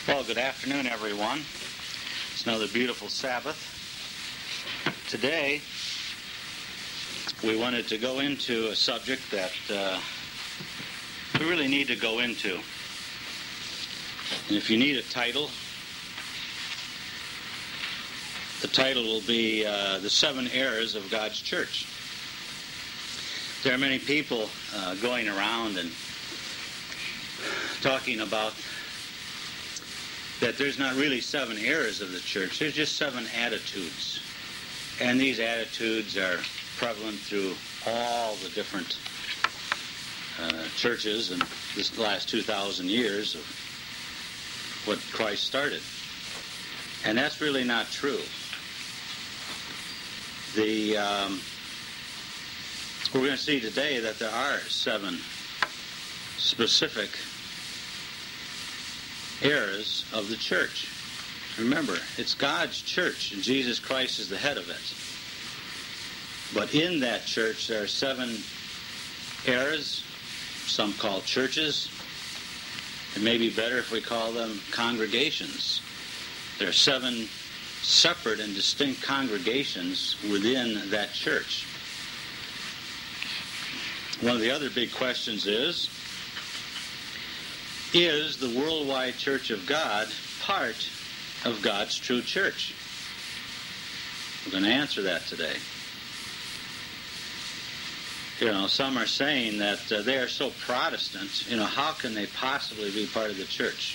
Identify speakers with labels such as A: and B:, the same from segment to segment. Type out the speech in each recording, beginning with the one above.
A: Well, good afternoon, everyone. It's another beautiful Sabbath. Today, we wanted to go into a subject that we really need to go into. And if you need a title, the title will be The 7 Errors of God's Church. There are many people going around and talking about that there's not really 7 errors of the church. There's just 7 attitudes. And these attitudes are prevalent through all the different churches in this last 2,000 years of what Christ started. And that's really not true. We're going to see today that there are 7 specific errors of the church. Remember, it's God's church, and Jesus Christ is the head of it. But in that church, there are 7 errors, some called churches. It may be better if we call them congregations. There are 7 separate and distinct congregations within that church. One of the other big questions is the worldwide Church of God part of God's true church? We're going to answer that today. Some are saying that they are so Protestant, how can they possibly be part of the church?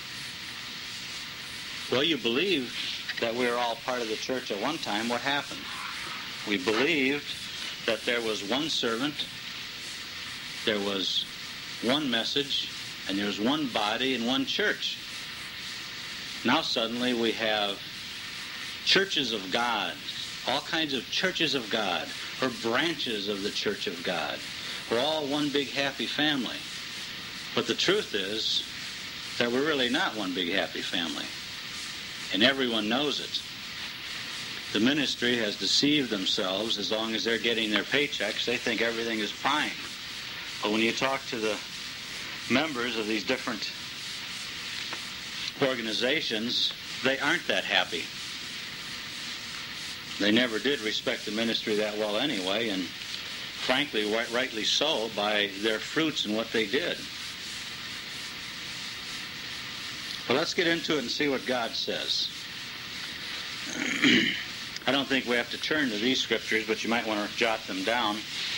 A: Well, you believe that we were all part of the church at one time. What happened? We believed that there was one servant, there was one message, and there was one body and one church. Now suddenly we have churches of God, all kinds of churches of God, or branches of the Church of God. We're all one big happy family. But the truth is that we're really not one big happy family. And everyone knows it. The ministry has deceived themselves. As long as they're getting their paychecks, they think everything is fine. But when you talk to the members of these different organizations, they aren't that happy. They never did respect the ministry that well anyway, and frankly, rightly so, by their fruits and what they did. Well, let's get into it and see what God says. I don't think we have to turn to these scriptures, but you might want to jot them down.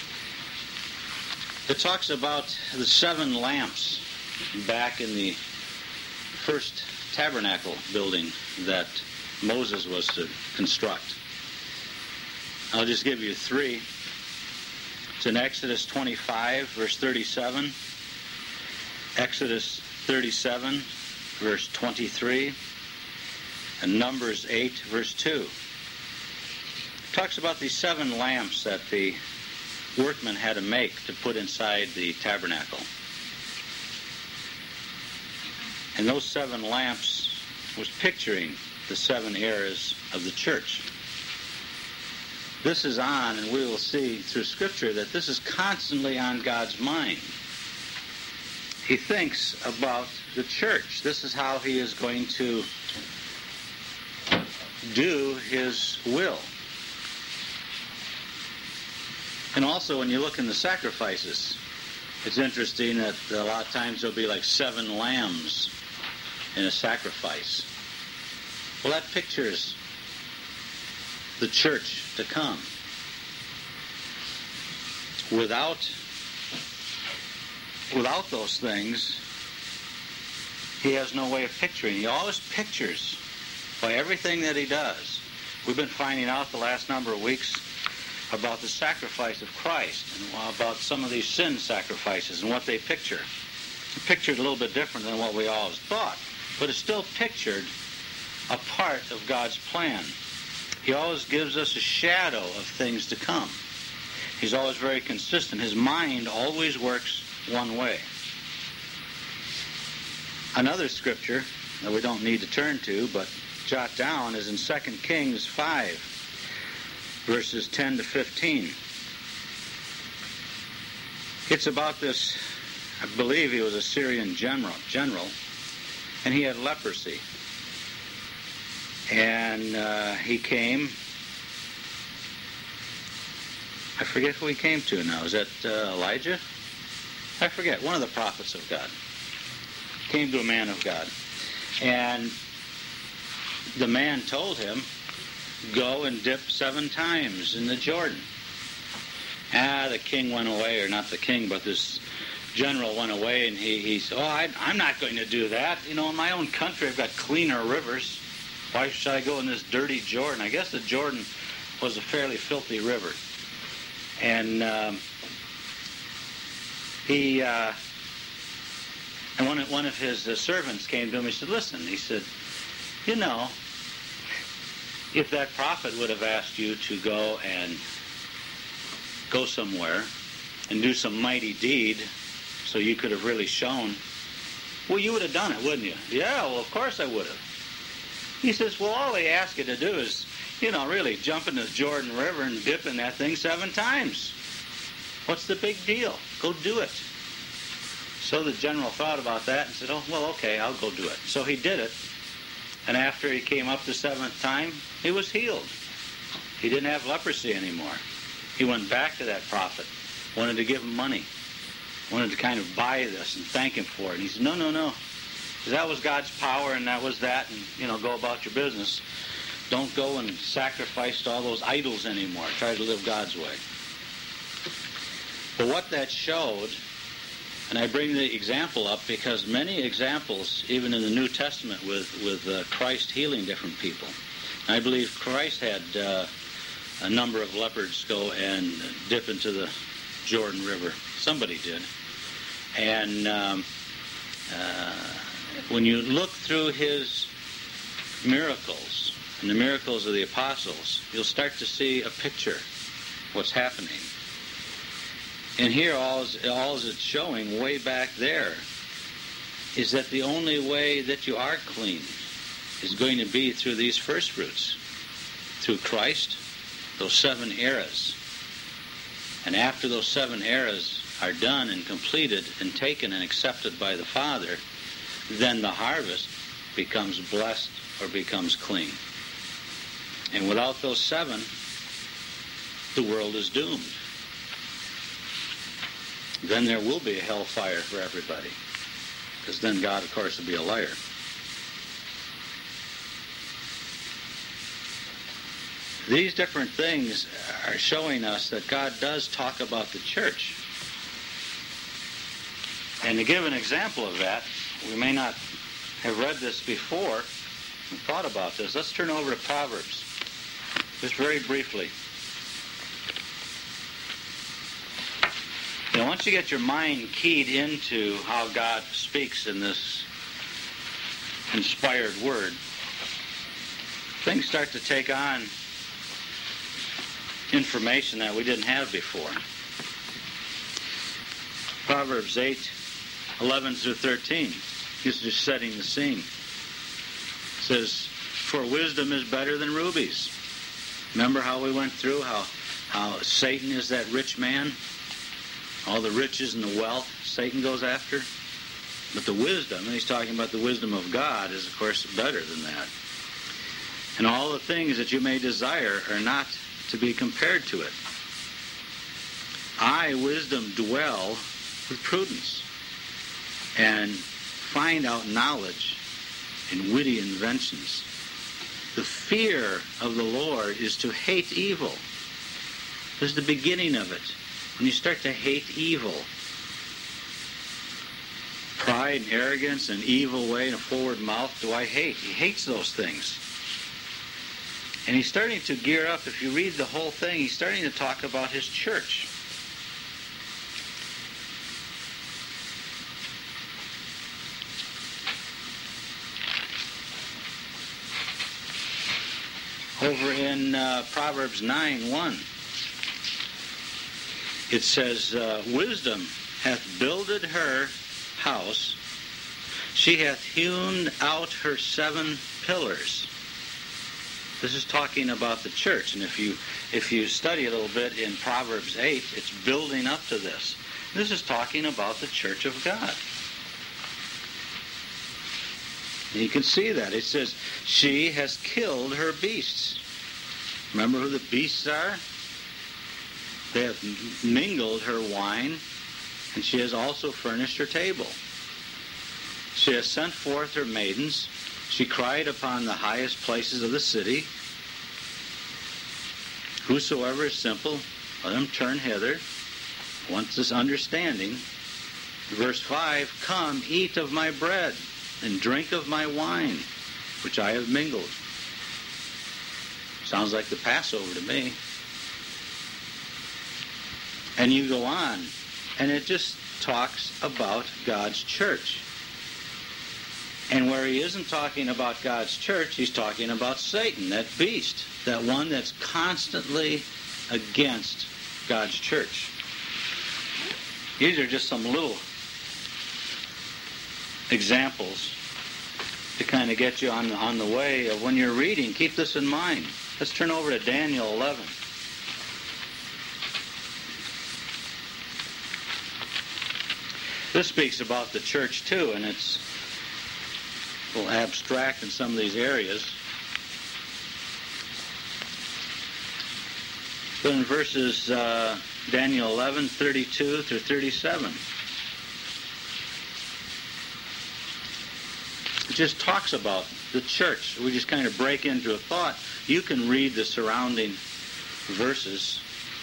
A: It talks about the 7 lamps back in the first tabernacle building that Moses was to construct. I'll just give you 3. It's in Exodus 25, verse 37, Exodus 37, verse 23, and Numbers 8, verse 2. It talks about these 7 lamps that the workmen had to make to put inside the tabernacle. And those 7 lamps was picturing the 7 errors of the church. This is on, and we will see through Scripture that this is constantly on God's mind. He thinks about the church. This is how He is going to do His will. And also, when you look in the sacrifices, it's interesting that a lot of times there'll be like 7 lambs in a sacrifice. Well, that pictures the church to come. Without those things, He has no way of picturing. He always pictures by everything that He does. We've been finding out the last number of weeks about the sacrifice of Christ and about some of these sin sacrifices and what they picture. It's pictured a little bit different than what we always thought, but it's still pictured a part of God's plan. He always gives us a shadow of things to come. He's always very consistent. His mind always works one way. Another scripture that we don't need to turn to, but jot down, is in 2 Kings 5, verses 10 to 15. It's about this, I believe he was a Syrian general, and he had leprosy. And he came, I forget who he came to now. Is that Elijah? I forget. One of the prophets of God. Came to a man of God. And the man told him, go and dip 7 times in the Jordan. The king went away, or not the king, but this general went away, and he said, I'm not going to do that. In my own country I've got cleaner rivers. Why should I go in this dirty Jordan? I guess the Jordan was a fairly filthy river. And and one of his servants came to him. He said, listen, he said, if that prophet would have asked you to go somewhere and do some mighty deed so you could have really shown, well, you would have done it, wouldn't you? Yeah, well, of course I would have. He says, well, all they ask you to do is, really jump in the Jordan River and dip in that thing 7 times. What's the big deal? Go do it. So the general thought about that and said, oh, well, okay, I'll go do it. So he did it. And after he came up the 7th time, he was healed. He didn't have leprosy anymore. He went back to that prophet, wanted to give him money, wanted to kind of buy this and thank him for it. And he said, no. Because that was God's power, and that was that, and, go about your business. Don't go and sacrifice to all those idols anymore. Try to live God's way. But what that showed, and I bring the example up because many examples, even in the New Testament, with Christ healing different people. I believe Christ had a number of lepers go and dip into the Jordan River. Somebody did. And when you look through his miracles and the miracles of the apostles, you'll start to see a picture of what's happening. And here all it's showing way back there is that the only way that you are clean is going to be through these first fruits, through Christ, those 7 eras. And after those 7 eras are done and completed and taken and accepted by the Father, then the harvest becomes blessed or becomes clean. And without those 7, the world is doomed. Then there will be a hellfire for everybody. Because then God, of course, will be a liar. These different things are showing us that God does talk about the church. And to give an example of that, we may not have read this before and thought about this. Let's turn over to Proverbs, just very briefly. Once you get your mind keyed into how God speaks in this inspired word, things start to take on information that we didn't have before. Proverbs 8:11 through 13. This is just setting the scene. It says, for wisdom is better than rubies. Remember how we went through how Satan is that rich man? All the riches and the wealth Satan goes after. But the wisdom, and he's talking about the wisdom of God, is of course better than that. And all the things that you may desire are not to be compared to it. I, wisdom, dwell with prudence, and find out knowledge and witty inventions. The fear of the Lord is to hate evil. This is the beginning of it. When you start to hate evil, pride and arrogance and evil way and a forward mouth, do I hate? He hates those things. And he's starting to gear up. If you read the whole thing, he's starting to talk about his church. Over in Proverbs 9:1, it says, wisdom hath builded her house, she hath hewn out her 7 pillars. This is talking about the church, and if you study a little bit in Proverbs 8, it's building up to this. This is talking about the church of God. And you can see that. It says, she has killed her beasts. Remember who the beasts are? They have mingled her wine, and she has also furnished her table. She has sent forth her maidens. She cried upon the highest places of the city. Whosoever is simple, let him turn hither. Wants this understanding. Verse 5, come, eat of my bread, and drink of my wine, which I have mingled. Sounds like the Passover to me. And you go on, and it just talks about God's church. And where he isn't talking about God's church, he's talking about Satan, that beast, that one that's constantly against God's church. These are just some little examples to kind of get you on the way of when you're reading. Keep this in mind. Let's turn over to Daniel 11. This speaks about the church too, and it's a little abstract in some of these areas. But in verses Daniel 11, 32 through 37, it just talks about the church. We just kind of break into a thought. You can read the surrounding verses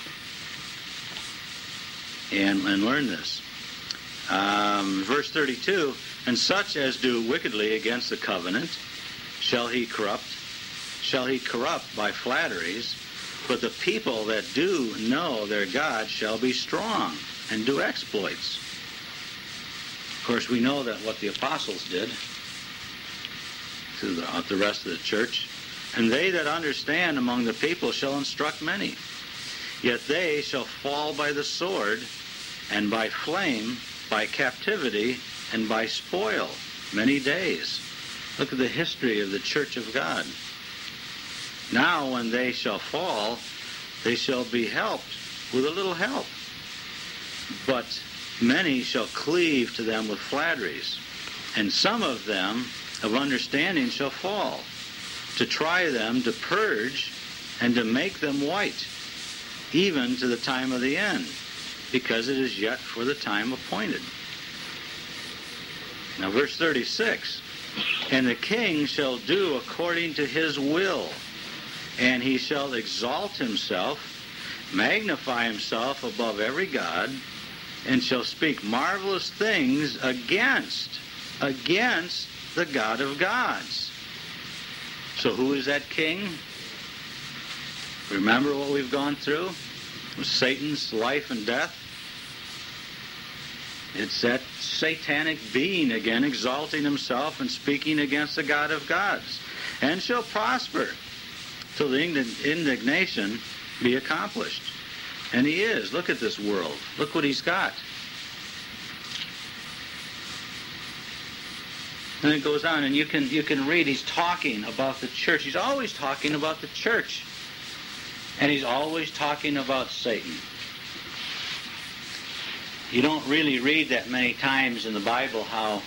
A: and learn this. Verse 32, and such as do wickedly against the covenant shall he corrupt by flatteries, but the people that do know their God shall be strong and do exploits. Of course, we know that what the apostles did throughout the rest of the church. And they that understand among the people shall instruct many. Yet they shall fall by the sword, and by flame, by captivity, and by spoil many days. Look at the history of the church of God. Now when they shall fall, they shall be helped with a little help. But many shall cleave to them with flatteries, and some of them of understanding shall fall, to try them, to purge, and to make them white, even to the time of the end, because it is yet for the time appointed. Now verse 36, and the king shall do according to his will, and he shall exalt himself, magnify himself above every god, and shall speak marvelous things against the God of gods. So who is that king? Remember what we've gone through with Satan's life and death? It's that satanic being again, exalting himself and speaking against the God of gods. And shall prosper till the indignation be accomplished. And he is. Look at this world. Look what he's got. And it goes on, and you can read, he's talking about the church. He's always talking about the church. And he's always talking about Satan. You don't really read that many times in the Bible how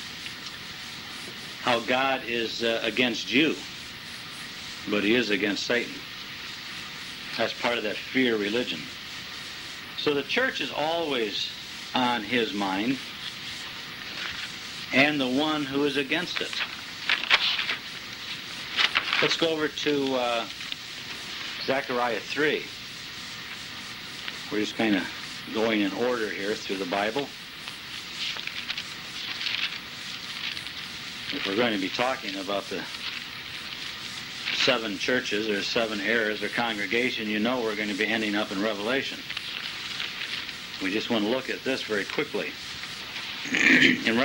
A: God is against you, but he is against Satan. That's part of that fear religion. So the church is always on his mind, and the one who is against it. Let's go over to Zechariah 3. We're just kind of going in order here through the Bible. If we're going to be talking about the 7 churches or 7 eras or congregation, you know we're going to be ending up in Revelation. We just want to look at this very quickly. In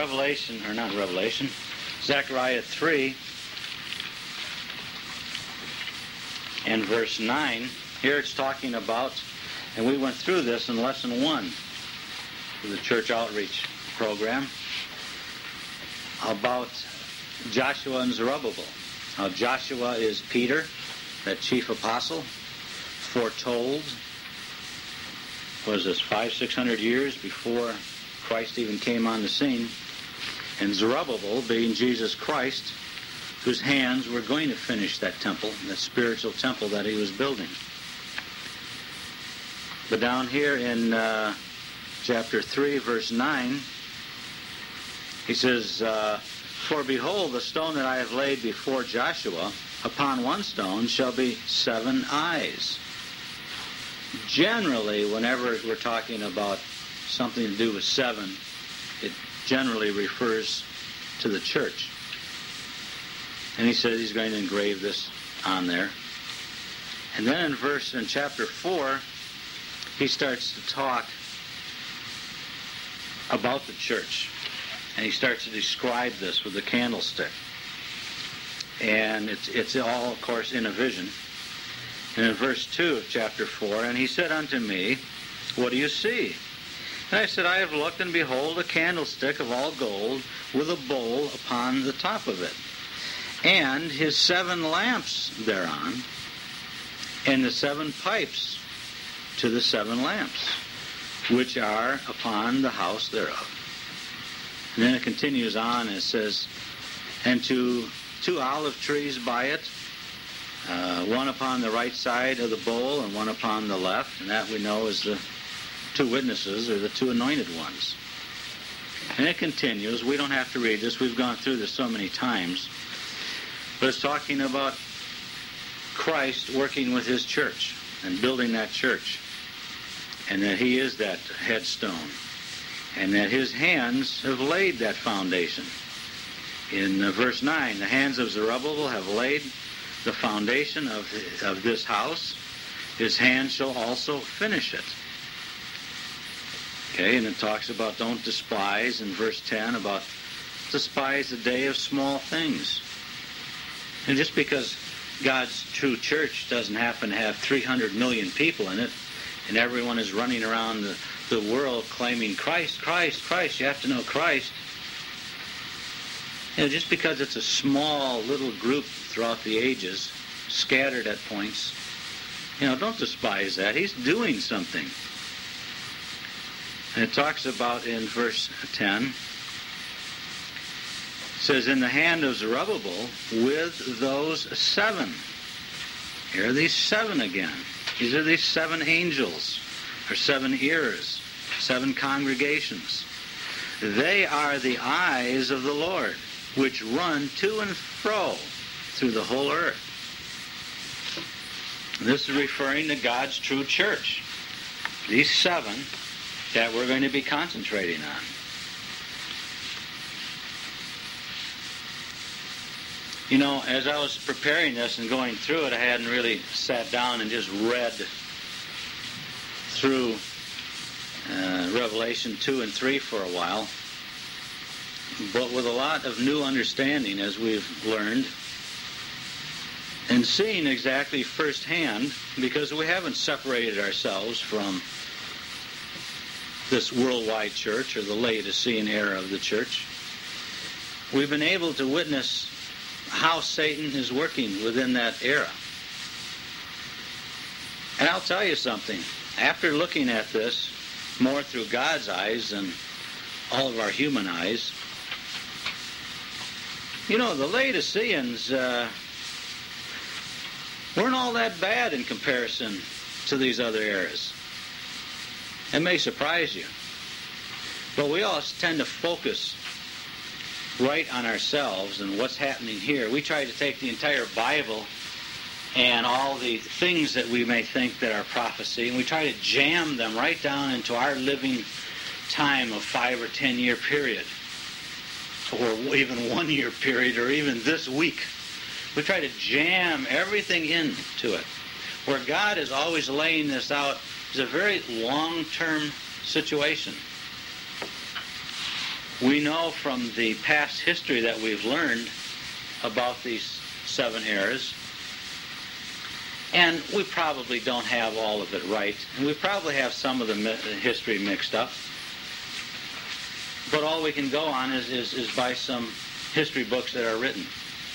A: Zechariah 3 and verse 9, here it's talking about, and we went through this in lesson 1 of the church outreach program, about Joshua and Zerubbabel. How Joshua is Peter, that chief apostle, foretold, was this 500-600 years before Christ even came on the scene. and Zerubbabel being Jesus Christ, whose hands were going to finish that temple, that spiritual temple that he was building. But down here in chapter 3, verse 9, he says, "For behold, the stone that I have laid before Joshua, upon one stone shall be 7 eyes." Generally, whenever we're talking about something to do with 7, it generally refers to the church. And he says he's going to engrave this on there. And then in chapter 4, he starts to talk about the church. And he starts to describe this with the candlestick. And it's all, of course, in a vision. And in verse 2 of chapter 4, "And he said unto me, What do you see? And I said, I have looked, and behold, a candlestick of all gold, with a bowl upon the top of it, and his 7 lamps thereon, and the 7 pipes to the 7 lamps, which are upon the house thereof." And then it continues on, and it says, "And to 2 olive trees by it, one upon the right side of the bowl, and one upon the left." And that we know is the 2 witnesses, or the 2 anointed ones. And it continues. We don't have to read this. We've gone through this so many times. But it's talking about Christ working with his church and building that church. And that he is that headstone. And that his hands have laid that foundation. In verse 9, "The hands of Zerubbabel have laid the foundation of this house. His hands shall also finish it." Okay, and it talks about don't despise, in verse 10, about despise the day of small things. And just because God's true church doesn't happen to have 300 million people in it, and everyone is running around the world claiming Christ, Christ, Christ, you have to know Christ. You know, just because it's a small little group throughout the ages, scattered at points, don't despise that. He's doing something. And it talks about in verse 10, it says, "In the hand of Zerubbabel with those 7. Here are these 7 again. These are these 7 angels, or 7 ears, 7 congregations. "They are the eyes of the Lord, which run to and fro through the whole earth." This is referring to God's true church. These 7 that we're going to be concentrating on. As I was preparing this and going through it, I hadn't really sat down and just read through Revelation 2 and 3 for a while. But with a lot of new understanding, as we've learned, and seeing exactly firsthand, because we haven't separated ourselves from this worldwide church, or the Laodicean era of the church. We've been able to witness how Satan is working within that era. And I'll tell you something. After looking at this more through God's eyes than all of our human eyes, the Laodiceans weren't all that bad in comparison to these other eras. It may surprise you. But we all tend to focus right on ourselves and what's happening here. We try to take the entire Bible and all the things that we may think that are prophecy, and we try to jam them right down into our living time of 5 or 10 year period, or even 1 year period, or even this week. We try to jam everything into it. Where God is always laying this out is a very long-term situation. We know from the past history that we've learned about these 7 eras, and we probably don't have all of it right, and we probably have some of the history mixed up, but all we can go on is by some history books that are written.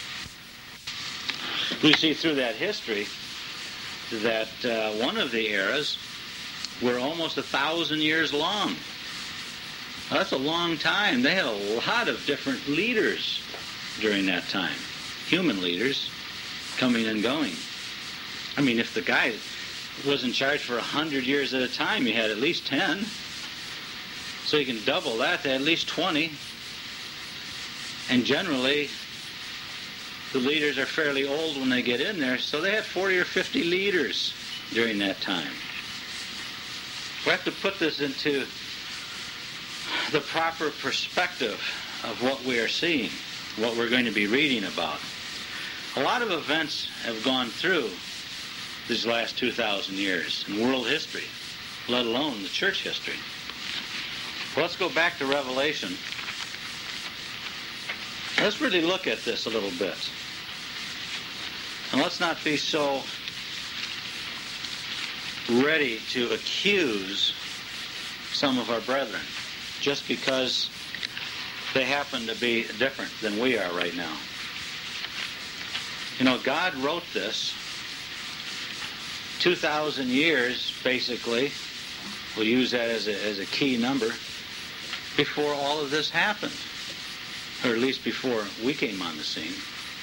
A: We see through that history that one of the eras were almost 1,000 years long. Well, that's a long time. They had a lot of different leaders during that time. Human leaders coming and going. I mean, if the guy was in charge for 100 years at a time, you had at least 10. So you can double that to at least 20. And generally, the leaders are fairly old when they get in there, so they had 40 or 50 leaders during that time. We have to put this into the proper perspective of what we are seeing, what we're going to be reading about. A lot of events have gone through these last 2,000 years in world history, let alone the church history. Well, let's go back to Revelation. Let's really look at this a little bit. And let's not be so ready to accuse some of our brethren just because they happen to be different than we are right now. You know, God wrote this 2,000 years, basically. We'll use that as a key number, before all of this happened, or at least before we came on the scene.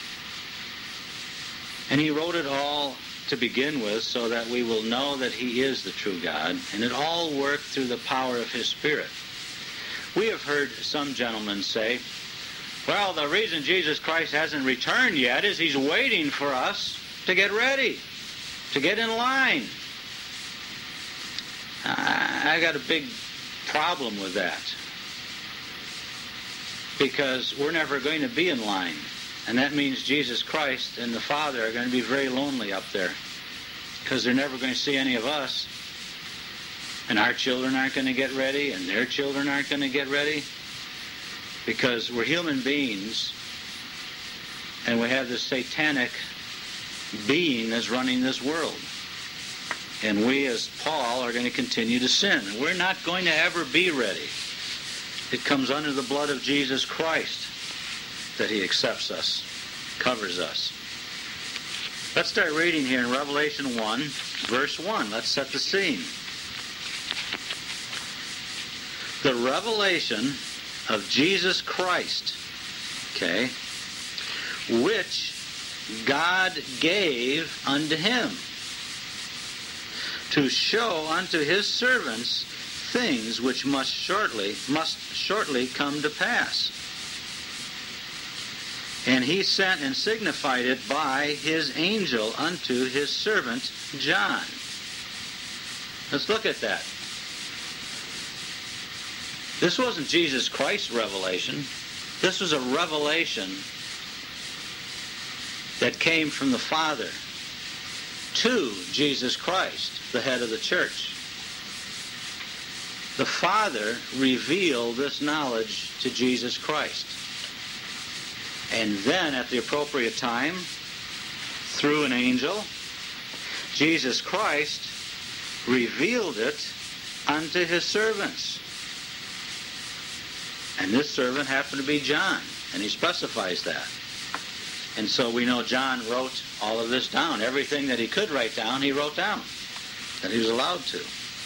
A: And He wrote it all to begin with so that we will know that He is the true God, and it all worked through the power of His Spirit. We have heard some gentlemen say, well, the reason Jesus Christ hasn't returned yet is He's waiting for us to get ready, to get in line. I got a big problem with that, because we're never going to be in line. And that means Jesus Christ and the Father are going to be very lonely up there, because they're never going to see any of us. And our children aren't going to get ready, and their children aren't going to get ready, because we're human beings, and we have this satanic being that's running this world. And we, as Paul, are going to continue to sin. And we're not going to ever be ready. It comes under the blood of Jesus Christ that He accepts us, covers us. Let's start reading here in Revelation 1, verse 1. Let's set the scene. The revelation of Jesus Christ, okay, which God gave unto Him to show unto His servants things which must shortly come to pass. And He sent and signified it by His angel unto His servant John. Let's look at that. This wasn't Jesus Christ's revelation. This was a revelation that came from the Father to Jesus Christ, the head of the church. The Father revealed this knowledge to Jesus Christ. And then, at the appropriate time, through an angel, Jesus Christ revealed it unto His servants. And this servant happened to be John, and he specifies that. And so we know John wrote all of this down. Everything that he could write down, he wrote down, that he was allowed to.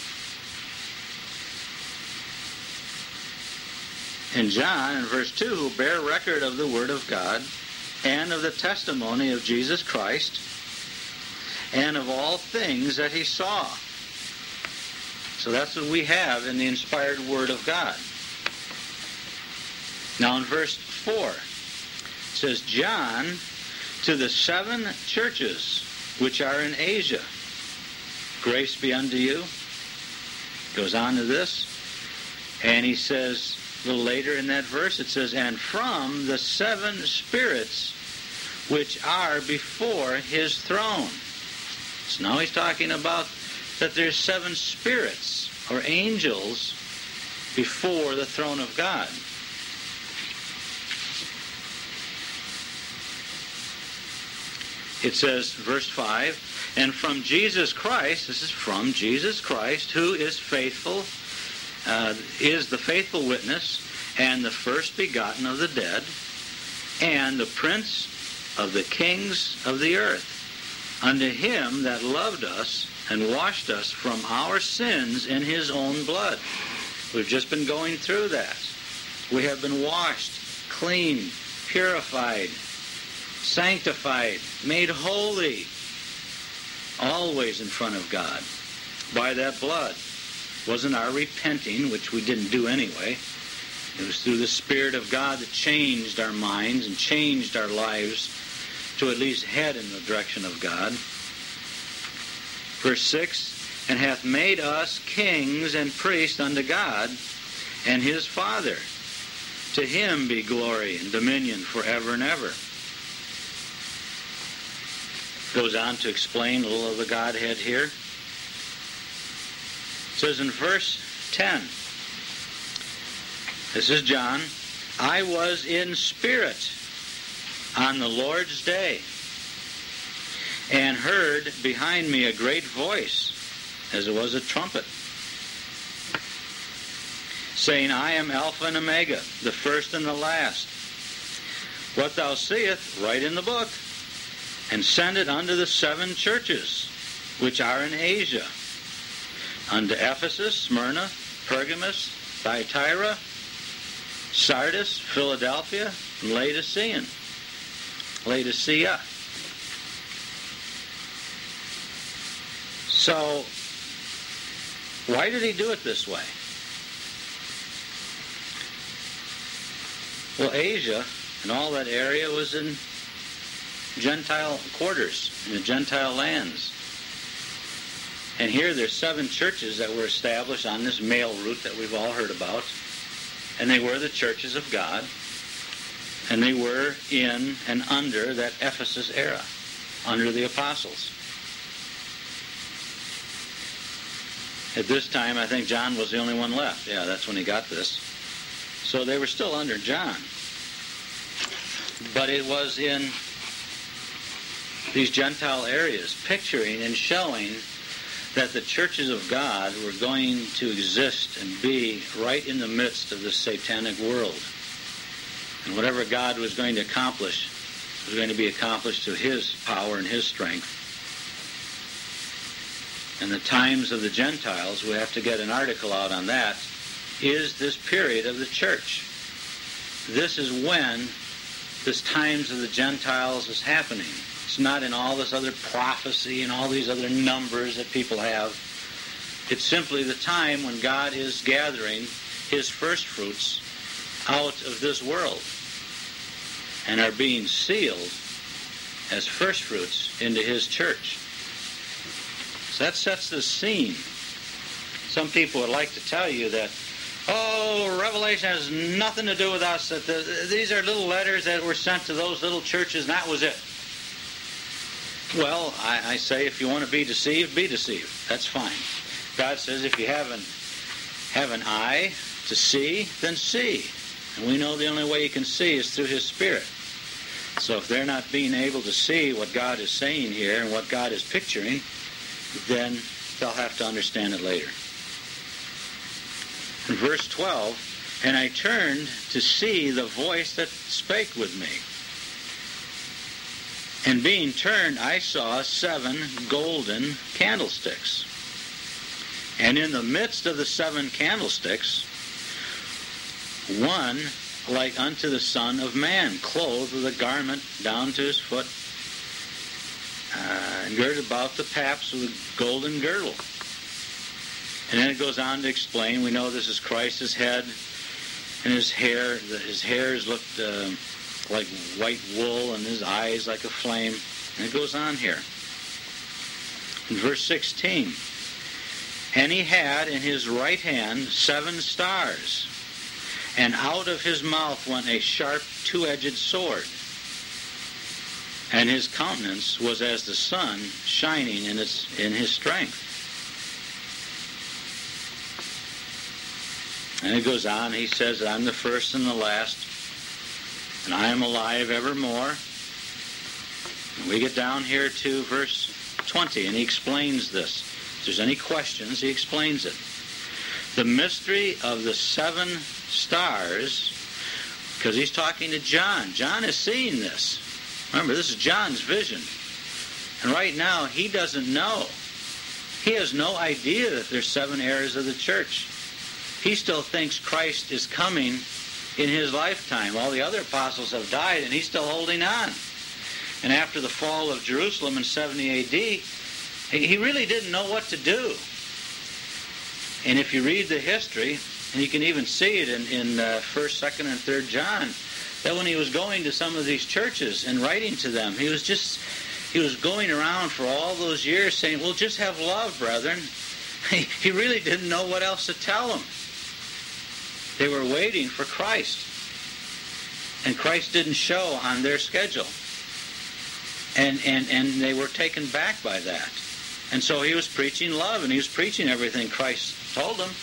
A: And John, in verse 2, who bear record of the Word of God, and of the testimony of Jesus Christ, and of all things that he saw. So that's what we have in the inspired Word of God. Now in verse 4, it says, John, to the 7 churches which are in Asia, grace be unto you. Goes on to this, and he says, a little later in that verse, it says, and from the 7 spirits which are before His throne. So now he's talking about that there's 7 spirits, or angels, before the throne of God. It says, verse 5, and from Jesus Christ, this is from Jesus Christ, who is faithful, is the faithful witness, and the first begotten of the dead, and the prince of the kings of the earth, unto Him that loved us, and washed us from our sins in His own blood, We've just been going through that. We have been washed, clean, purified, sanctified, made holy, always in front of God by that blood. It wasn't our repenting, which we didn't do anyway. It was through the Spirit of God that changed our minds and changed our lives to at least head in the direction of God. Verse 6, and hath made us kings and priests unto God and his Father. To him be glory and dominion forever and ever. Goes on to explain a little of the Godhead here. It says in verse 10, this is John, I was in spirit on the Lord's day, and heard behind me a great voice, as it was a trumpet, saying, I am Alpha and Omega, the first and the last. What thou seest, write in the book, and send it unto the 7 churches which are in Asia, unto Ephesus, Smyrna, Pergamos, Thyatira, Sardis, Philadelphia, and Laodicea. So, why did he do it this way? Well, Asia and all that area was in Gentile quarters, in the Gentile lands. And here there's 7 churches that were established on this mail route that we've all heard about. And they were the churches of God. And they were in and under that Ephesus era, under the apostles. At this time, I think John was the only one left. Yeah, that's when he got this. So they were still under John. But it was in these Gentile areas, picturing and showing that the churches of God were going to exist and be right in the midst of this satanic world. And whatever God was going to accomplish was going to be accomplished through his power and his strength. And the times of the Gentiles, we have to get an article out on that, is this period of the church. This is when this times of the Gentiles is happening. It's not in all this other prophecy and all these other numbers that people have. It's simply the time when God is gathering his first fruits out of this world and are being sealed as first fruits into his church. So that sets the scene. Some people would like to tell you that, Revelation has nothing to do with us, that these are little letters that were sent to those little churches, and that was it. Well, I say if you want to be deceived, be deceived. That's fine. God says if you have an eye to see, then see. And we know the only way you can see is through his Spirit. So if they're not being able to see what God is saying here and what God is picturing, then they'll have to understand it later. In verse 12, and I turned to see the voice that spake with me. And being turned, I saw 7 golden candlesticks. And in the midst of the 7 candlesticks, one like unto the Son of Man, clothed with a garment down to his foot, and girded about the paps with a golden girdle. And then it goes on to explain, we know this is Christ's head, and his hairs looked like white wool, and his eyes like a flame. And it goes on here. In verse 16, and he had in his right hand 7 stars, and out of his mouth went a sharp 2-edged sword. And his countenance was as the sun shining in his strength. And it goes on, he says, I'm the first and the last, and I am alive evermore. And we get down here to verse 20, and he explains this. If there's any questions, he explains it. The mystery of the 7 stars, because he's talking to John. John is seeing this. Remember, this is John's vision. And right now, he doesn't know. He has no idea that there's 7 heirs of the church. he still thinks Christ is coming in his lifetime. All the other apostles have died, and he's still holding on. And after the fall of Jerusalem in 70 A.D., he really didn't know what to do. And if you read the history, and you can even see it in 1st, 2nd, and 3rd John, that when he was going to some of these churches and writing to them, he was going around for all those years saying, well, just have love, brethren. He really didn't know what else to tell them. They were waiting for Christ. And Christ didn't show on their schedule. And they were taken back by that. And so he was preaching love, and he was preaching everything Christ told them.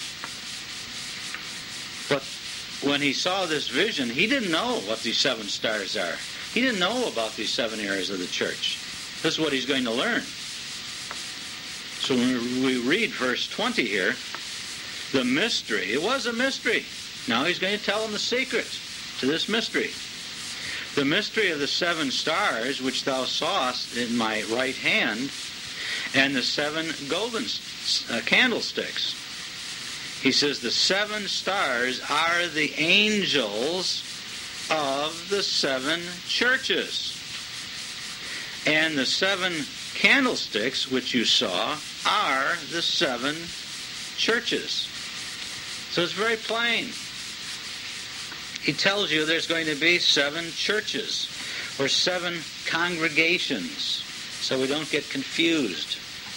A: But when he saw this vision, he didn't know what these 7 stars are. He didn't know about these 7 areas of the church. This is what he's going to learn. So when we read verse 20 here, the mystery, it was a mystery. Now he's going to tell them the secret to this mystery. The mystery of the 7 stars which thou sawest in my right hand, and the 7 golden candlesticks. He says the 7 stars are the angels of the 7 churches. And the 7 candlesticks which you saw are the 7 churches. So it's very plain. He tells you there's going to be 7 churches or 7 congregations, so we don't get confused.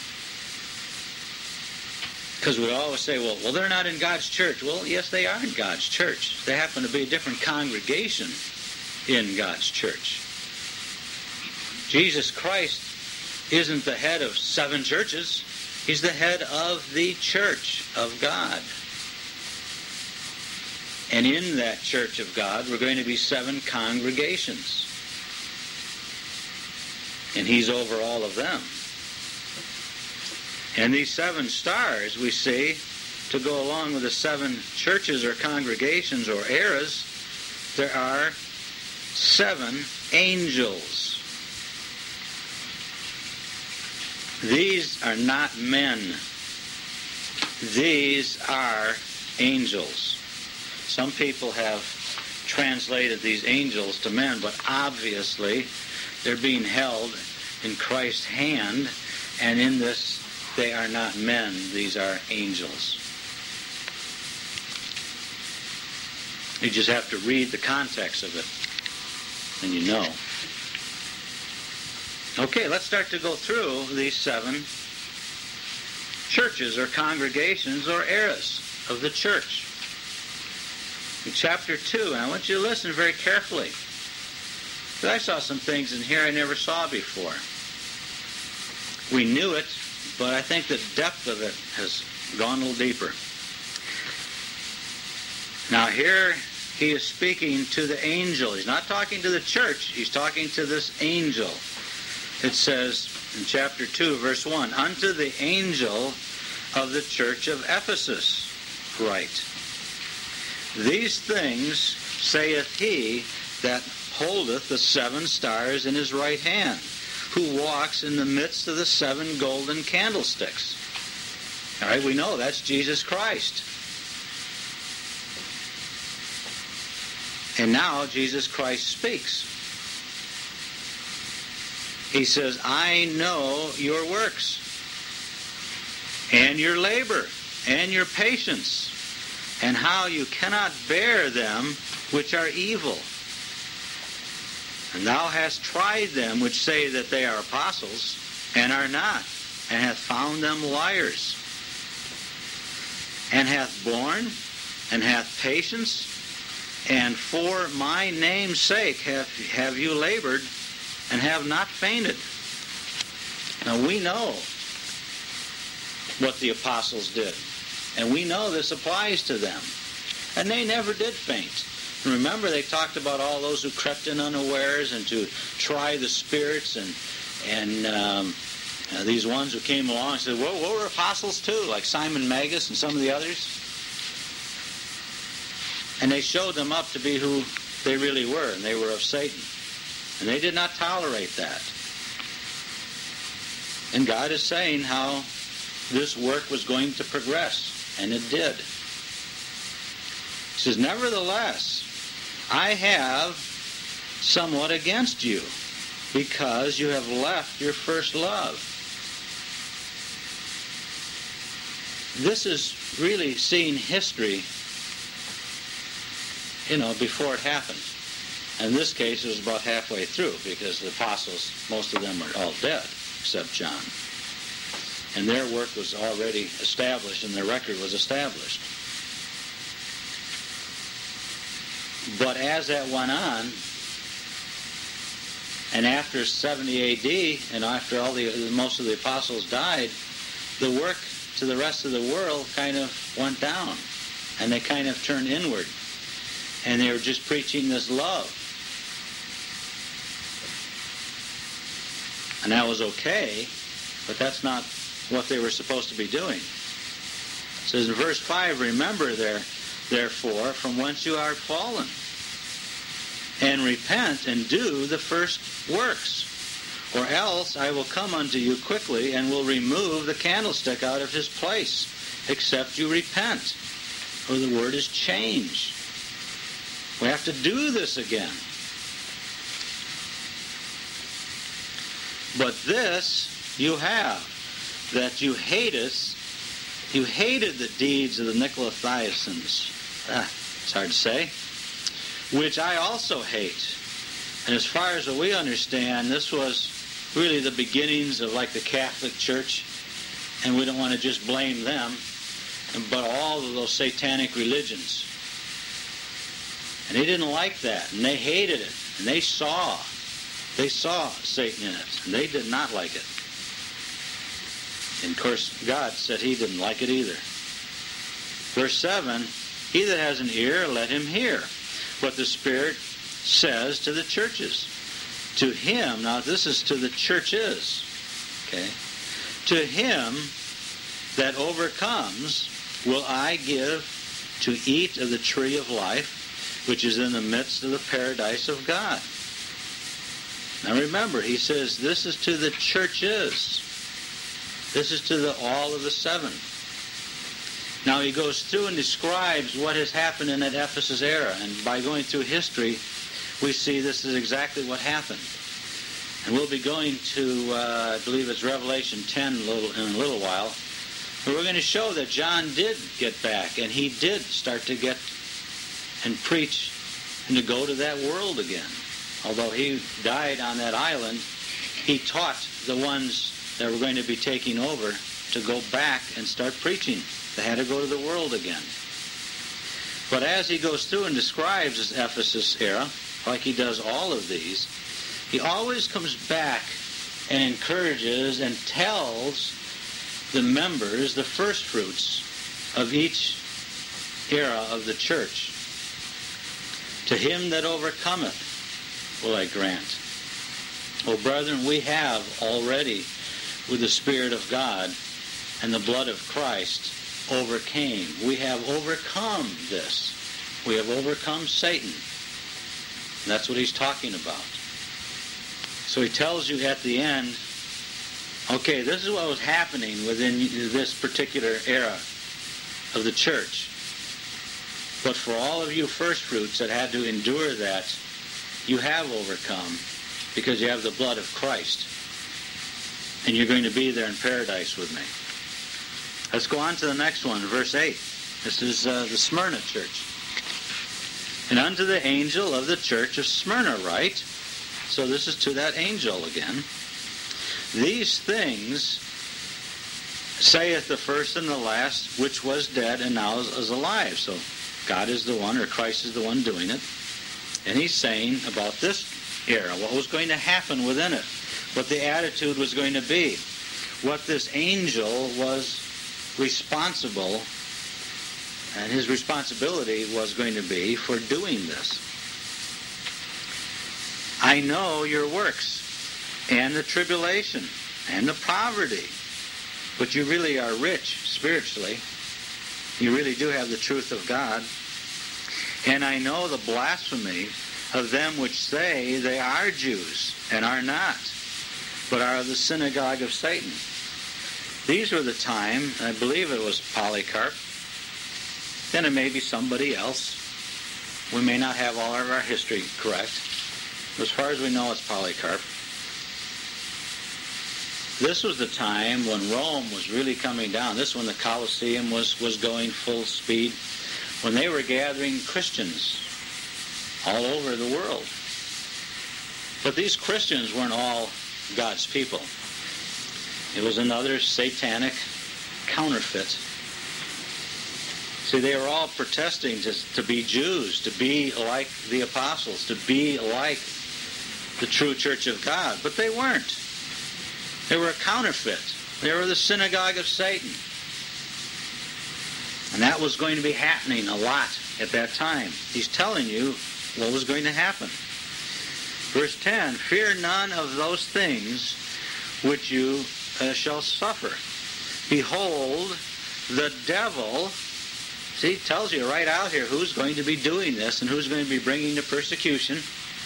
A: Because we always say, well, they're not in God's church. Well, yes, they are in God's church. They happen to be a different congregation in God's church. Jesus Christ isn't the head of 7 churches. He's the head of the church of God. And in that church of God, we're going to be 7 congregations. And he's over all of them. And these 7 stars, we see, to go along with the 7 churches or congregations or eras, there are 7 angels. These are not men. These are angels. Some people have translated these angels to men, but obviously they're being held in Christ's hand, and in this they are not men, these are angels. You just have to read the context of it, and you know. Okay, let's start to go through these 7 churches or congregations or eras of the church. In chapter 2, and I want you to listen very carefully, because I saw some things in here I never saw before. We knew it, but I think the depth of it has gone a little deeper. Now here he is speaking to the angel. He's not talking to the church. He's talking to this angel. It says in chapter 2, verse 1, unto the angel of the church of Ephesus write, these things saith he that holdeth the 7 stars in his right hand, who walks in the midst of the 7 golden candlesticks. All right, we know that's Jesus Christ. And now Jesus Christ speaks. He says, I know your works, and your labor, and your patience, and how you cannot bear them which are evil. And thou hast tried them which say that they are apostles, and are not, and hath found them liars, and hath borne, and hath patience, and for my name's sake have you labored, and have not fainted. Now we know what the apostles did, and we know this applies to them. And they never did faint. Remember, they talked about all those who crept in unawares and to try the spirits, and these ones who came along and said, well, we're apostles too, like Simon Magus and some of the others. And they showed them up to be who they really were, and they were of Satan. And they did not tolerate that. And God is saying how this work was going to progress, and it did. He says, nevertheless, I have somewhat against you, because you have left your first love. This is really seeing history, before it happened. In this case, it was about halfway through, because the apostles, most of them are all dead, except John. And their work was already established, and their record was established. But as that went on, and after 70 A.D., and after most of the apostles died, the work to the rest of the world kind of went down, and they kind of turned inward, and they were just preaching this love. And that was okay, but that's not what they were supposed to be doing. It says in verse 5, remember therefore from whence you are fallen, and repent and do the first works, or else I will come unto you quickly and will remove the candlestick out of his place, except you repent. For the word is change. We have to do this again. But this you have, that you hated the deeds of the Nicolaitans. It's hard to say. Which I also hate. And as far as we understand, this was really the beginnings of like the Catholic Church, and we don't want to just blame them, but all of those satanic religions. And they didn't like that, and they hated it, and they saw Satan in it, and they did not like it. And of course, God said he didn't like it either. Verse 7, he that has an ear, let him hear what the Spirit says to the churches. To him, now this is to the churches, okay? To him that overcomes will I give to eat of the tree of life, which is in the midst of the paradise of God. Now remember, he says this is to the churches. This is to all of the seven. Now he goes through and describes what has happened in that Ephesus era. And by going through history, we see this is exactly what happened. And we'll be going to, I believe it's Revelation 10 in a little while. But we're going to show that John did get back. And he did start to get and preach and to go to that world again. Although he died on that island, he taught the ones that were going to be taking over to go back and start preaching. They had to go to the world again. But as he goes through and describes this Ephesus era, like he does all of these, he always comes back and encourages and tells the members the first fruits of each era of the church. To him that overcometh will I grant. O brethren, we have already, with the Spirit of God and the blood of Christ, overcame. We have overcome this. We have overcome Satan. And that's what he's talking about. So he tells you at the end, okay, this is what was happening within this particular era of the church. But for all of you first fruits that had to endure that, you have overcome because you have the blood of Christ. And you're going to be there in paradise with me. Let's go on to the next one, verse 8. This is the Smyrna church. And unto the angel of the church of Smyrna write, so this is to that angel again, these things saith the first and the last, which was dead and now is alive. So God is the one, or Christ is the one doing it. And he's saying about this era, what was going to happen within it, what the attitude was going to be, what this angel was responsible, and his responsibility was going to be for doing this. I know your works, and the tribulation, and the poverty, but you really are rich spiritually. You really do have the truth of God. And I know the blasphemy of them which say they are Jews, and are not, but are of the synagogue of Satan. These were the time, I believe it was Polycarp, then it may be somebody else, We may not have all of our history correct. As far as we know, it's Polycarp. This was the time when Rome was really coming down. This is when the Colosseum was going full speed, when they were gathering Christians all over the world. But these Christians weren't all God's people. It was another satanic counterfeit. See, they were all protesting to be Jews, to be like the apostles, to be like the true church of God. But they weren't. They were a counterfeit. They were the synagogue of Satan. And that was going to be happening a lot at that time. He's telling you what was going to happen. Verse 10, fear none of those things which you shall suffer. Behold, the devil, see, it tells you right out here who's going to be doing this and who's going to be bringing the persecution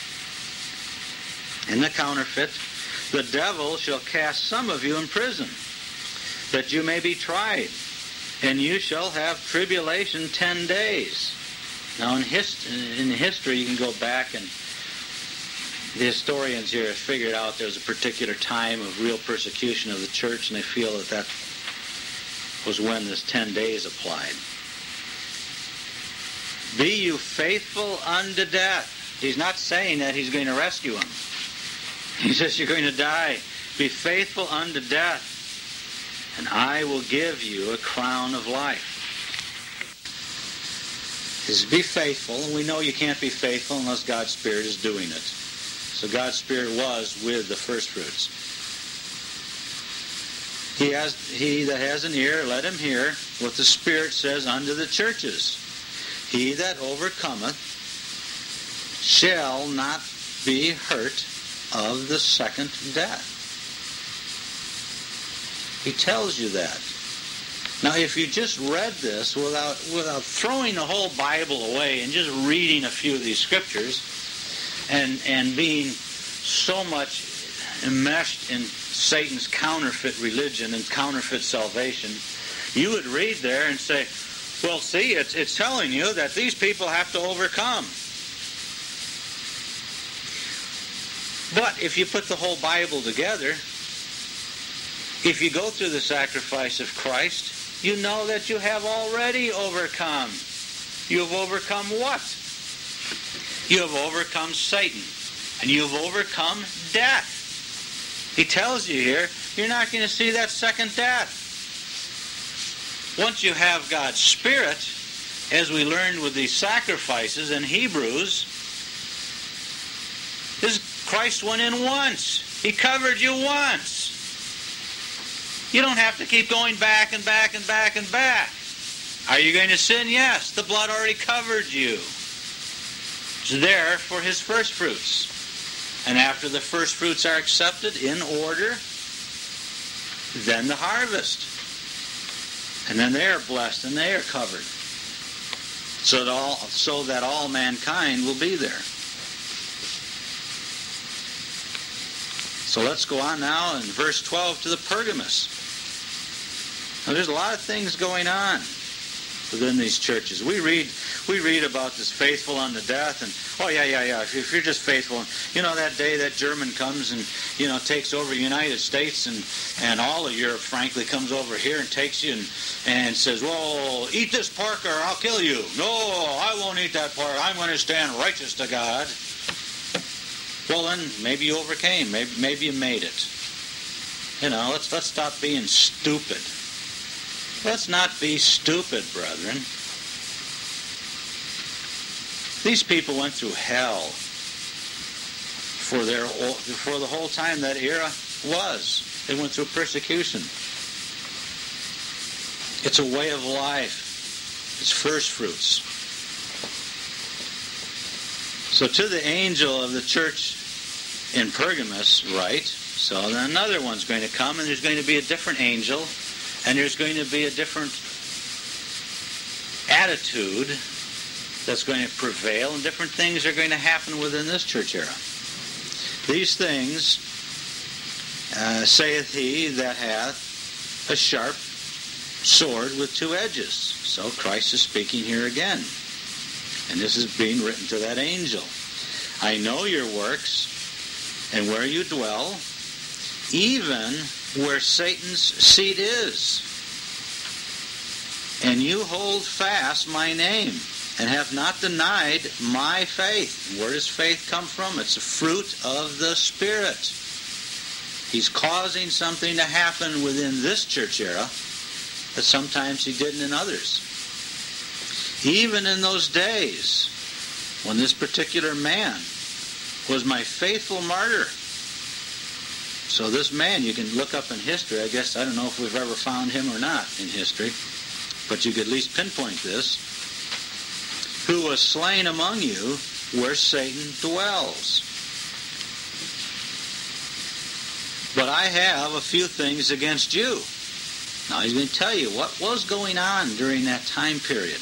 A: and the counterfeit. The devil shall cast some of you in prison, that you may be tried, and you shall have tribulation 10 days. Now in history you can go back, and the historians here have figured out there's a particular time of real persecution of the church, and they feel that was when this 10 days applied. Be you faithful unto death. He's not saying that he's going to rescue him. He says you're going to die. Be faithful unto death, and I will give you a crown of life. He says, be faithful, and we know you can't be faithful unless God's Spirit is doing it. So God's Spirit was with the first fruits. He that has an ear, let him hear what the Spirit says unto the churches. He that overcometh shall not be hurt of the second death. He tells you that. Now, if you just read this without throwing the whole Bible away and just reading a few of these scriptures and being so much enmeshed in Satan's counterfeit religion and counterfeit salvation, you would read there and say, well, see, it's telling you that these people have to overcome. But if you put the whole Bible together, if you go through the sacrifice of Christ, you know that you have already overcome. You have overcome what? You have overcome Satan. And you have overcome death. He tells you here, you're not going to see that second death. Once you have God's Spirit, as we learned with these sacrifices in Hebrews, Christ went in once. He covered you once. You don't have to keep going back and back and back and back. Are you going to sin? Yes. The blood already covered you. It's there for His first fruits. And after the first fruits are accepted in order, then the harvest. And then they are blessed and they are covered. So that all mankind will be there. So let's go on now in verse 12 to the Pergamos. Now there's a lot of things going on within these churches. We read about this faithful unto death, and if you're just faithful, you know, that day that German comes and, you know, takes over the United States and all of Europe, frankly, comes over here and takes you and says, well, eat this pork or I'll kill you. No, I won't eat that pork. I'm going to stand righteous to God. Well, then, maybe you overcame. Maybe you made it. You know, let's stop being stupid. Let's not be stupid, brethren. These people went through hell for the whole time that era was. They went through persecution. It's a way of life. It's first fruits. So to the angel of the church in Pergamos, write, so then another one's going to come, and there's going to be a different angel, and there's going to be a different attitude that's going to prevail, and different things are going to happen within this church era. These things saith he that hath a sharp sword with two edges. So Christ is speaking here again. And this is being written to that angel. I know your works and where you dwell, even where Satan's seat is. And you hold fast my name, and have not denied my faith. Where does faith come from? It's a fruit of the Spirit. He's causing something to happen within this church era that sometimes he didn't in others. Even in those days when this particular man was my faithful martyr. So this man, you can look up in history. I guess, I don't know if we've ever found him or not in history, but you could at least pinpoint this. Who was slain among you where Satan dwells. But I have a few things against you. Now he's going to tell you what was going on during that time period.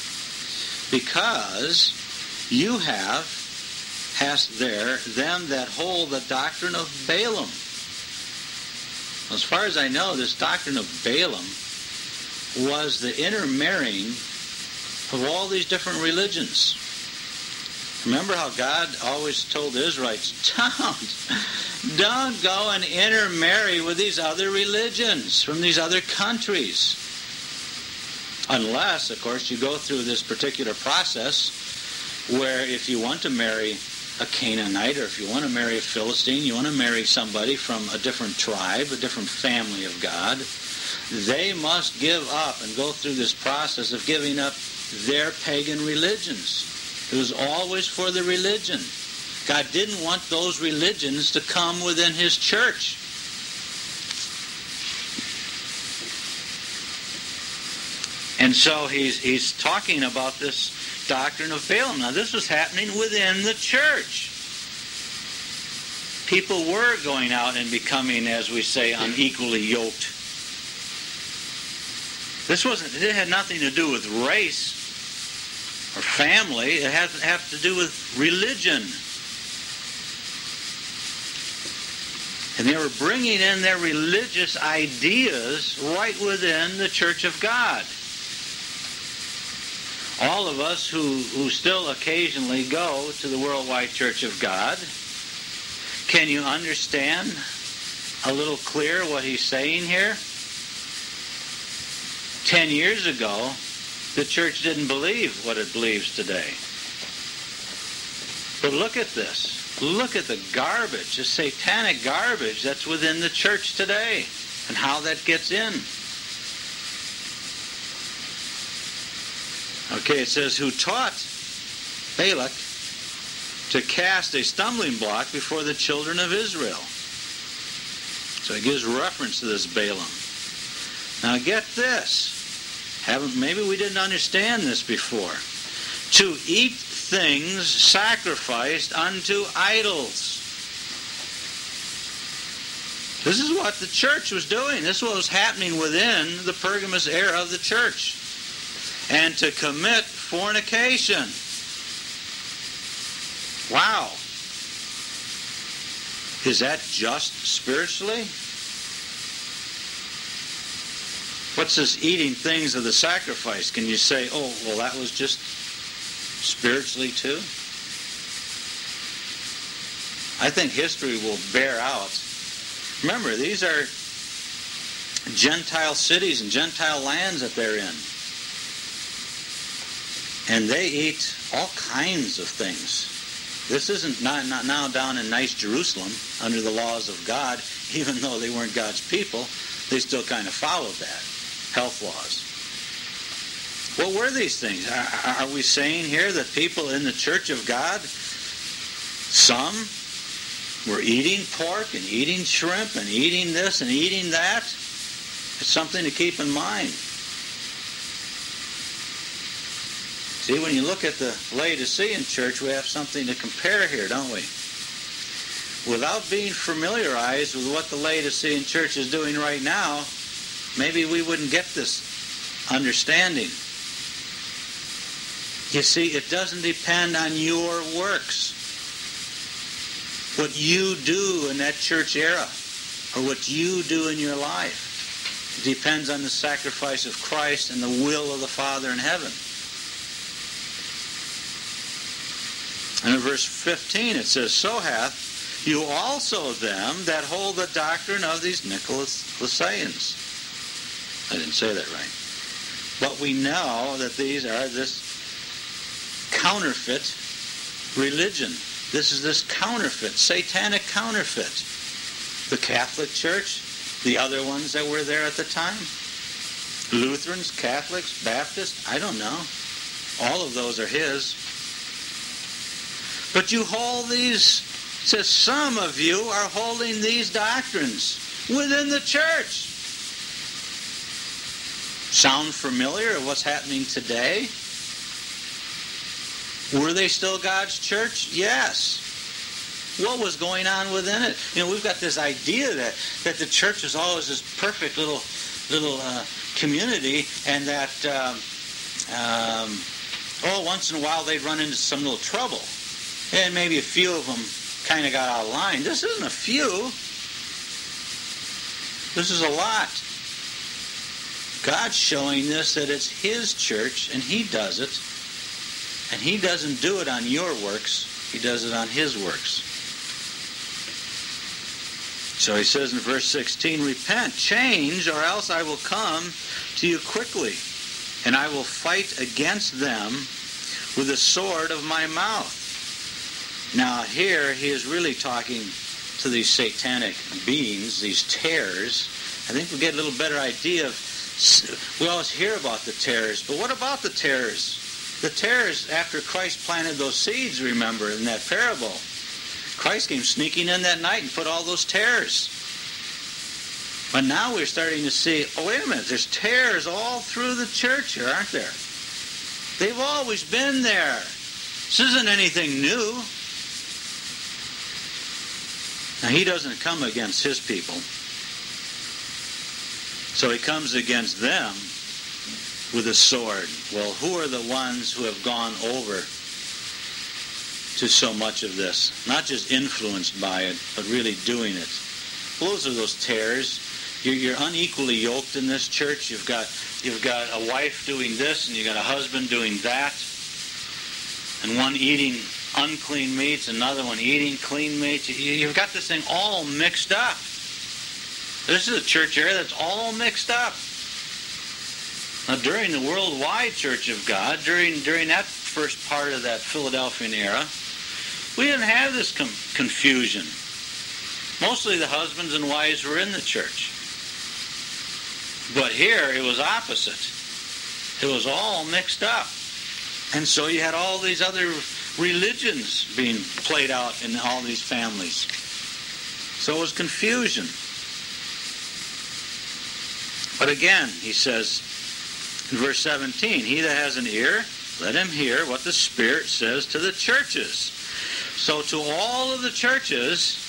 A: Because you hast there them that hold the doctrine of Balaam. As far as I know, this doctrine of Balaam was the intermarrying of all these different religions. Remember how God always told the Israelites, don't go and intermarry with these other religions from these other countries. Unless, of course, you go through this particular process where if you want to marry a Canaanite, or if you want to marry a Philistine, you want to marry somebody from a different tribe, a different family of God, they must give up and go through this process of giving up their pagan religions. It was always for the religion. God didn't want those religions to come within His church. And so he's talking about this doctrine of Balaam. Now this was happening within the church. People were going out and becoming, as we say, unequally yoked. It had nothing to do with race or family. It had to have to do with religion. And they were bringing in their religious ideas right within the Church of God. All of us who still occasionally go to the Worldwide Church of God, can you understand a little clearer what he's saying here? 10 years ago, the church didn't believe what it believes today. But look at this. Look at the garbage, the satanic garbage that's within the church today and how that gets in. Okay, it says, who taught Balak to cast a stumbling block before the children of Israel. So he gives reference to this Balaam. Now get this. Maybe we didn't understand this before. To eat things sacrificed unto idols. This is what the church was doing. This is what was happening within the Pergamos era of the church. And to commit fornication. Wow. Is that just spiritually? What's this eating things of the sacrifice? Can you say, oh, well, that was just spiritually too? I think history will bear out. Remember, these are Gentile cities and Gentile lands that they're in. And they eat all kinds of things. This isn't not now down in nice Jerusalem under the laws of God. Even though they weren't God's people, they still kind of followed that. Health laws. What were these things? Are we saying here that people in the Church of God, some were eating pork and eating shrimp and eating this and eating that? It's something to keep in mind. See, when you look at the Laodicean church, we have something to compare here, don't we? Without being familiarized with what the Laodicean church is doing right now, maybe we wouldn't get this understanding. You see, it doesn't depend on your works. What you do in that church era, or what you do in your life, it depends on the sacrifice of Christ and the will of the Father in heaven. And in verse 15 it says, so hath you also them that hold the doctrine of these Nicolaitans. I didn't say that right. But we know that these are this counterfeit religion. This is this counterfeit, satanic counterfeit. The Catholic Church, the other ones that were there at the time, Lutherans, Catholics, Baptists, I don't know. All of those are his. But you hold these, it says some of you are holding these doctrines within the church. Sound familiar of what's happening today? Were they still God's church? Yes. What was going on within it? You know, we've got this idea that the church is always this perfect little community, and that once in a while they'd run into some little trouble, and maybe a few of them kind of got out of line. This isn't a few. This is a lot. God's showing this that it's his church, and he does it. And he doesn't do it on your works. He does it on his works. So he says in verse 16, repent, change, or else I will come to you quickly, and I will fight against them with the sword of my mouth. Now here he is really talking to these satanic beings, these tares. I think we get a little better idea of, we always hear about the tares, but what about the tares? The tares, after Christ planted those seeds, remember, in that parable, Christ came sneaking in that night and put all those tares. But now we're starting to see, oh, wait a minute, there's tares all through the church here, aren't there? They've always been there. This isn't anything new. Now, he doesn't come against his people. So he comes against them with a sword. Well, who are the ones who have gone over to so much of this? Not just influenced by it, but really doing it. Well, those are those tares. You're unequally yoked in this church. You've got a wife doing this, and you've got a husband doing that, and one eating unclean meats, another one eating clean meats. You've got this thing all mixed up. This is a church area that's all mixed up. Now, during the worldwide Church of God, during that first part of that Philadelphian era, we didn't have this confusion. Mostly the husbands and wives were in the church. But here, it was opposite. It was all mixed up. And so you had all these other religions being played out in all these families. So it was confusion. But again, he says in verse 17, he that has an ear, let him hear what the Spirit says to the churches. So to all of the churches,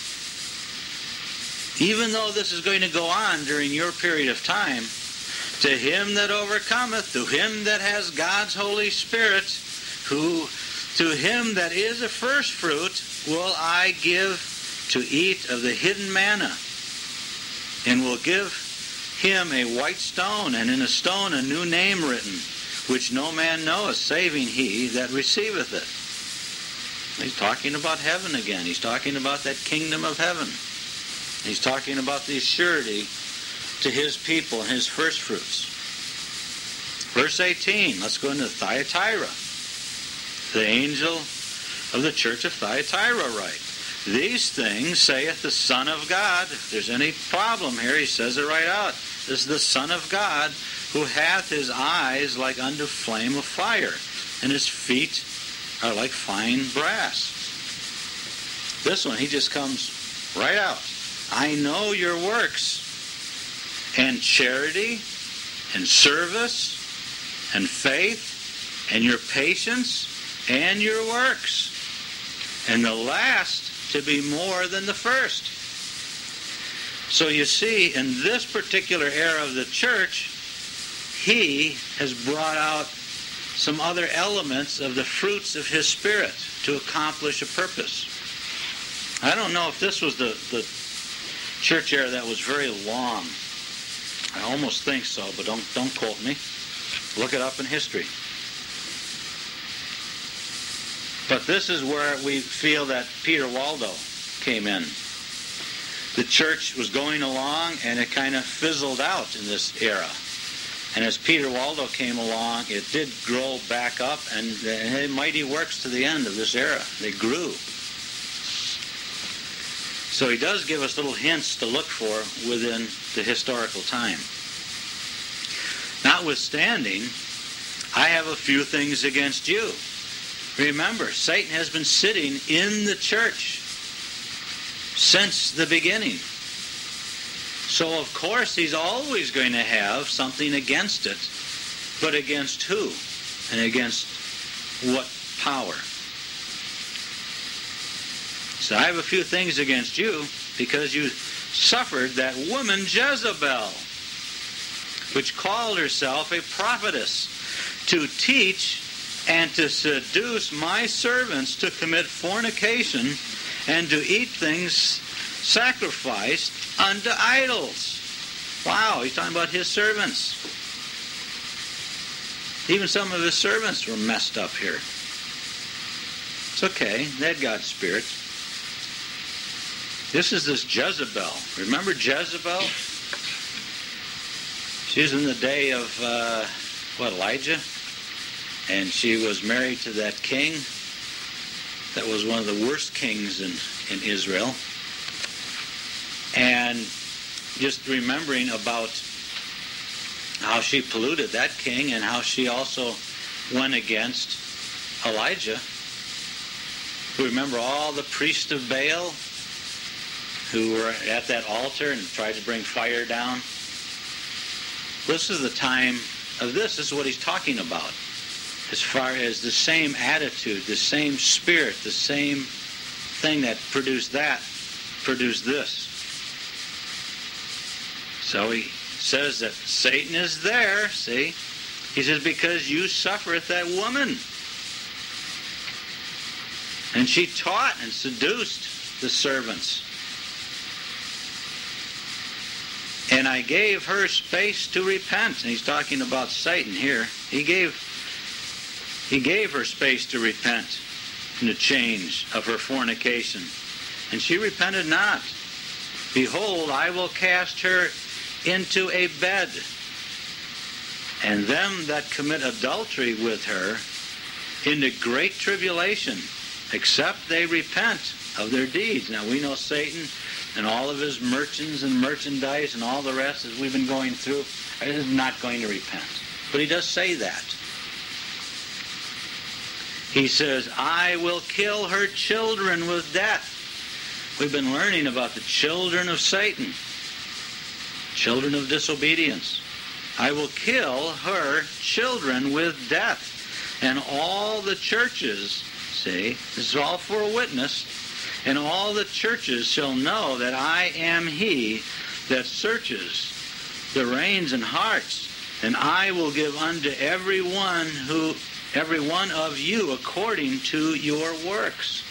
A: even though this is going to go on during your period of time, to him that overcometh, to him that has God's Holy Spirit, to him that is a first fruit, will I give to eat of the hidden manna, and will give him a white stone, and in a stone a new name written, which no man knoweth, saving he that receiveth it. He's talking about heaven again. He's talking about that kingdom of heaven. He's talking about the surety to his people and his first fruits. Verse 18, let's go into Thyatira. The angel of the church of Thyatira write, these things saith the Son of God. If there's any problem here, he says it right out. This is the Son of God, who hath his eyes like unto flame of fire, and his feet are like fine brass. This one, he just comes right out. I know your works, and charity, and service, and faith, and your patience, and your works, and the last to be more than the first. So you see, in this particular era of the church, he has brought out some other elements of the fruits of his Spirit to accomplish a purpose. I don't know if this was the church era that was very long. I almost think so, but don't quote me. Look it up in history. But this is where we feel that Peter Waldo came in. The church was going along, and it kind of fizzled out in this era. And as Peter Waldo came along, it did grow back up, and the mighty works to the end of this era. They grew. So he does give us little hints to look for within the historical time. Notwithstanding, I have a few things against you. Remember, Satan has been sitting in the church since the beginning. So, of course, he's always going to have something against it. But against who? And against what power? So I have a few things against you because you suffered that woman Jezebel, which called herself a prophetess, to teach and to seduce my servants to commit fornication and to eat things sacrificed unto idols. Wow, he's talking about his servants. Even some of his servants were messed up here. It's okay, they had God's Spirit. This is this Jezebel. Remember Jezebel? She was in the day of, Elijah? And she was married to that king that was one of the worst kings in Israel. And just remembering about how she polluted that king and how she also went against Elijah. Remember all the priests of Baal who were at that altar and tried to bring fire down? This is the time of this. This is what he's talking about. As far as the same attitude, the same spirit, the same thing that produced this. So he says that Satan is there, see? He says, because you suffereth that woman. And she taught and seduced the servants. And I gave her space to repent. And he's talking about Satan here. He gave her space to repent and to change of her fornication. And she repented not. Behold, I will cast her into a bed, and them that commit adultery with her into great tribulation, except they repent of their deeds. Now we know Satan and all of his merchants and merchandise and all the rest, as we've been going through, is not going to repent. But he does say that. He says, I will kill her children with death. We've been learning about the children of Satan, children of disobedience. I will kill her children with death. And all the churches, see, this is all for a witness, and all the churches shall know that I am he that searches the reins and hearts, and I will give unto every one of you according to your works.